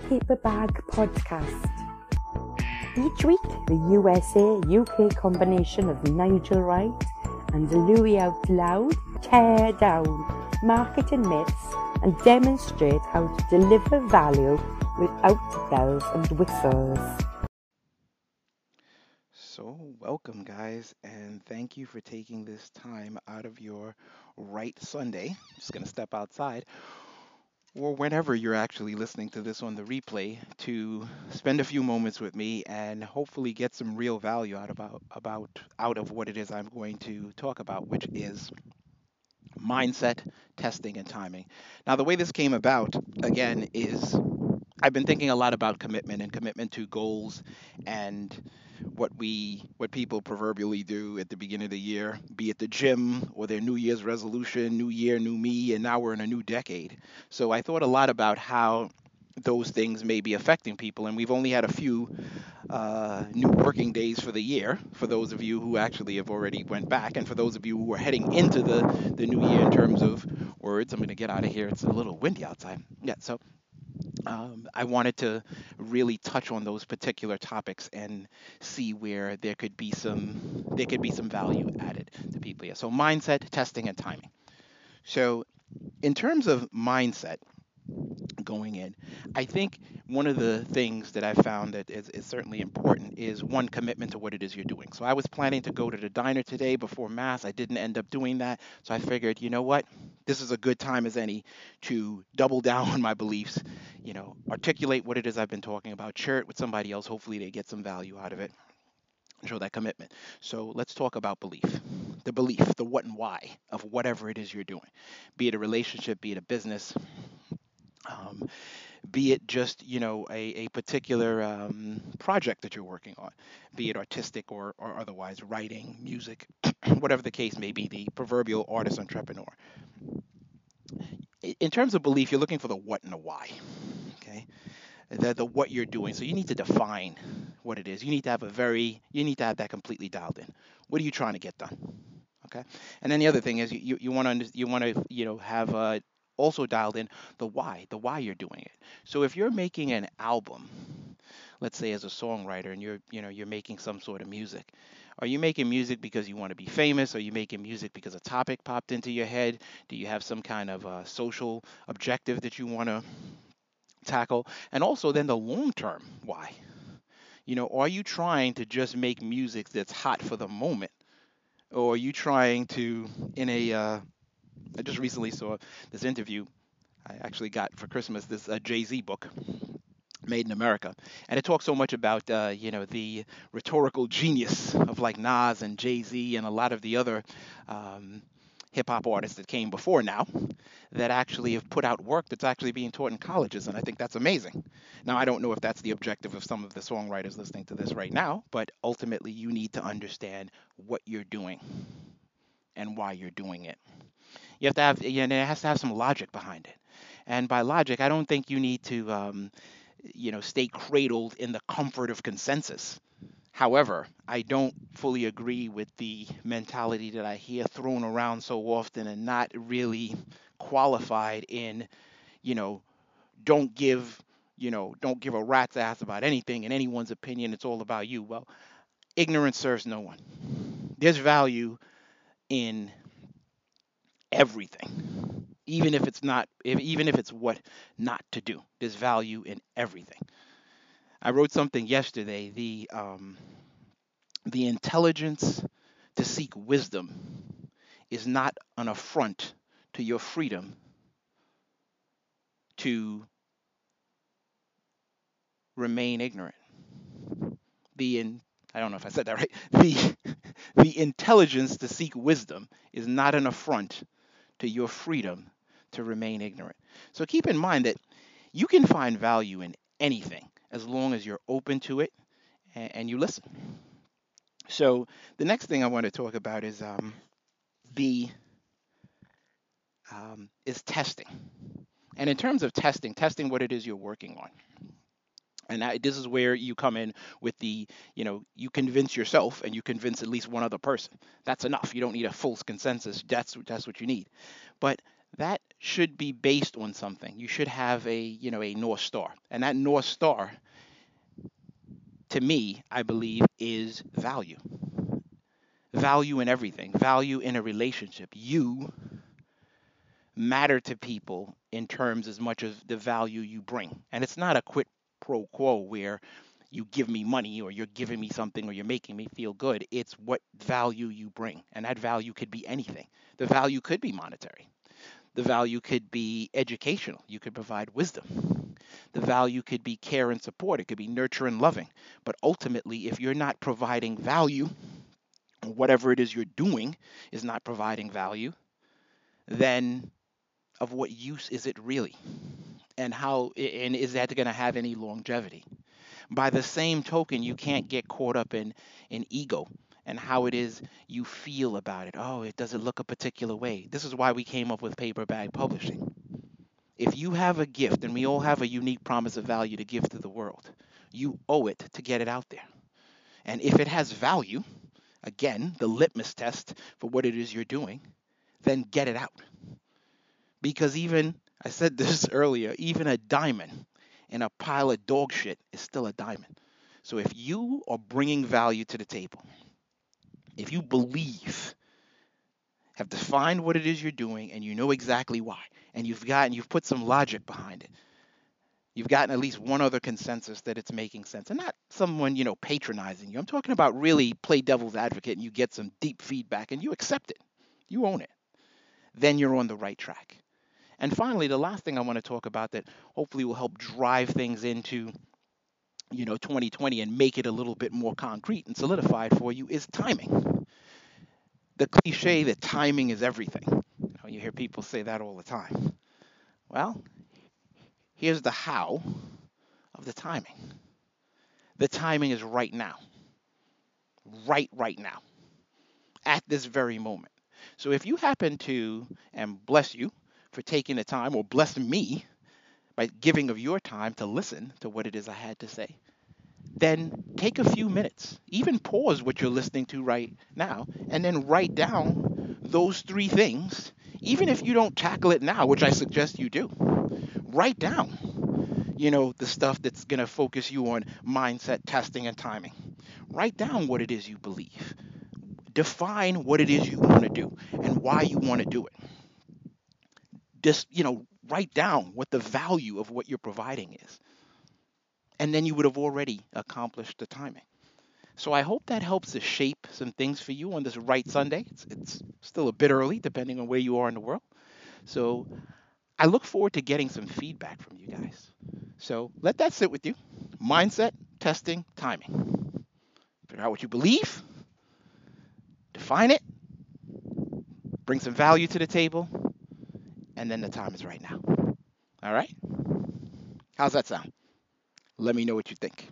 Paper Bag Podcast. Each week, the USA-UK combination of Nigel Wright and Louis Out Loud tear down marketing myths and demonstrate how to deliver value without bells and whistles. So, welcome, guys, and thank you for taking this time out of your right Sunday. I'm just going to step outside, or whenever you're actually listening to this on the replay, to spend a few moments with me and hopefully get some real value out of what it is I'm going to talk about, which is mindset, testing, and timing. Now, the way this came about, again, is I've been thinking a lot about commitment and commitment to goals and what people proverbially do at the beginning of the year, be it the gym or their New Year's resolution, new year, new me, and now we're in a new decade. So I thought a lot about how those things may be affecting people, and we've only had a few new working days for the year. For those of you who actually have already went back, and for those of you who are heading into the new year in terms of words, I'm going to get out of here. It's a little windy outside. Yeah, so I wanted to really touch on those particular topics and see where there could be some value added to people here. So mindset, testing, and timing. So in terms of mindset going in, I think one of the things that I found that is certainly important is one, commitment to what it is you're doing. So I was planning to go to the diner today before mass. I didn't end up doing that. So I figured, you know what? This is a good time as any to double down on my beliefs, articulate what it is I've been talking about, share it with somebody else. Hopefully they get some value out of it. Show that commitment. So let's talk about belief. The belief, the what and why of whatever it is you're doing, be it a relationship, be it a business, um, be it just a particular project that you're working on, be it artistic or otherwise, writing, music, whatever the case may be, the proverbial artist entrepreneur. In terms of belief, you're looking for the what and the why. Okay, the what you're doing. So you need to define what it is. You need to have that completely dialed in. What are you trying to get done? Okay, and then the other thing is you want to have also dialed in the why you're doing it. So if you're making an album, let's say as a songwriter, and you're making some sort of music, are you making music because you want to be famous? Are you making music because a topic popped into your head? Do you have some kind of social objective that you want to tackle? And also then the long term why. Are you trying to just make music that's hot for the moment, or are you trying to in a I just recently saw this interview I actually got for Christmas, this Jay-Z book, Made in America, and it talks so much about the rhetorical genius of like Nas and Jay-Z and a lot of the other um, hip hop artists that came before now that actually have put out work that's actually being taught in colleges, and I think that's amazing. Now, I don't know if that's the objective of some of the songwriters listening to this right now, but ultimately you need to understand what you're doing and why you're doing it. You have to have, and it has to have some logic behind it. And by logic, I don't think you need to, stay cradled in the comfort of consensus. However, I don't fully agree with the mentality that I hear thrown around so often and not really qualified in, you know, don't give, don't give a rat's ass about anything in anyone's opinion. It's all about you. Well, ignorance serves no one. There's value in everything, even if it's what not to do. There's value in everything. I wrote something yesterday. The intelligence to seek wisdom is not an affront to your freedom to remain ignorant. The in I don't know if I said that right. The intelligence to seek wisdom is not an affront to your freedom to remain ignorant. So keep in mind that you can find value in anything as long as you're open to it and you listen. So the next thing I want to talk about the is testing. And in terms of testing what it is you're working on. And this is where you come in with you convince yourself and you convince at least one other person. That's enough. You don't need a full consensus. That's what you need. But that should be based on something. You should have a North Star. And that North Star, to me, I believe, is value. Value in everything. Value in a relationship. You matter to people in terms as much as the value you bring. And it's not a quid pro quo where you give me money or you're giving me something or you're making me feel good. It's what value you bring. And that value could be anything. The value could be monetary. The value could be educational. You could provide wisdom. The value could be care and support. It could be nurture and loving. But ultimately, if you're not providing value, or whatever it is you're doing is not providing value, then of what use is it really? And is that going to have any longevity? By the same token, you can't get caught up in ego and how it is you feel about it. Oh, it doesn't look a particular way. This is why we came up with paper bag publishing. If you have a gift, and we all have a unique promise of value to give to the world, you owe it to get it out there. And if it has value, again, the litmus test for what it is you're doing, then get it out. Because I said this earlier, even a diamond in a pile of dog shit is still a diamond. So if you are bringing value to the table, if you believe, have defined what it is you're doing, and you know exactly why, and you've put some logic behind it, you've gotten at least one other consensus that it's making sense, and not someone, patronizing you. I'm talking about really play devil's advocate, and you get some deep feedback, and you accept it. You own it. Then you're on the right track. And finally, the last thing I want to talk about that hopefully will help drive things into 2020 and make it a little bit more concrete and solidified for you is timing. The cliche that timing is everything. You hear people say that all the time. Well, here's the how of the timing. The timing is right now. Right now. At this very moment. So if you happen to, and bless you for taking the time, or bless me by giving of your time to listen to what it is I had to say, then take a few minutes, even pause what you're listening to right now, and then write down those 3 things, even if you don't tackle it now, which I suggest you do. Write down, the stuff that's going to focus you on mindset, testing, and timing. Write down what it is you believe. Define what it is you want to do and why you want to do it. Just, write down what the value of what you're providing is. And then you would have already accomplished the timing. So I hope that helps to shape some things for you on this Right Sunday. It's still a bit early, depending on where you are in the world. So I look forward to getting some feedback from you guys. So let that sit with you. Mindset, testing, timing. Figure out what you believe. Define it. Bring some value to the table. And then the time is right now. All right? How's that sound? Let me know what you think.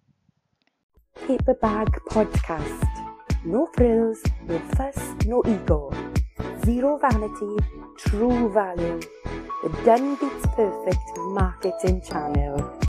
Paper Bag Podcast. No frills, no fuss, no ego. Zero vanity, true value. The done beats perfect marketing channel.